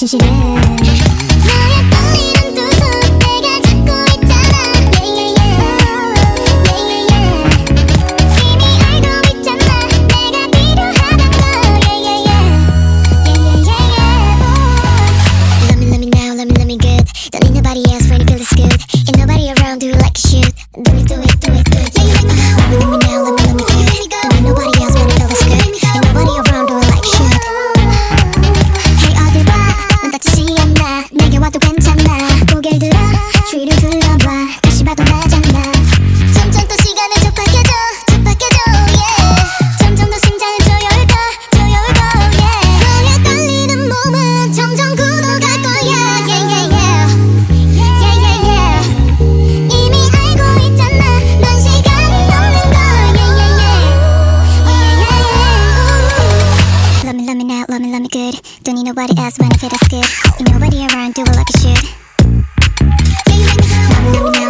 진실은 너의 떨리는 두 손 내가 잡고 있잖아. Yeah, yeah, yeah. Yeah, yeah, yeah. 이미 알고 있잖아 내가 필요하단 거. Yeah, yeah, yeah. Yeah, yeah, yeah. Love me now, love me good. Don't need nobody else when you feel this good. Ain't nobody around, do it like you should. Do it, do it, do it, do it. Yeah, you make me go. Love me now, love me good. Don't need nobody else when you feel this good. Ain't nobody around, do it like you should. Hey 어딜 봐, 넌 다치지 않나. 내게 와도 괜찮아. 고개를 들어, 주위를 둘러봐. 다시 봐도 나잖아. 점점 더 시간을 촉박해져, 촉박해져. Yeah. 점점 더 심장을 조여올까, 조여올까. Yeah. 너의 떨리는 몸은 점점 굳어갈 거야. Yeah, yeah, yeah. Yeah, yeah, yeah. 이미 알고 있잖아. 넌 시간이 없는 걸. Yeah, yeah, yeah. Yeah, yeah, yeah. Love me now, love me good. Don't need nobody else when I feel this good. Ain't nobody around, do it like you should. Yeah, you make me go. Love me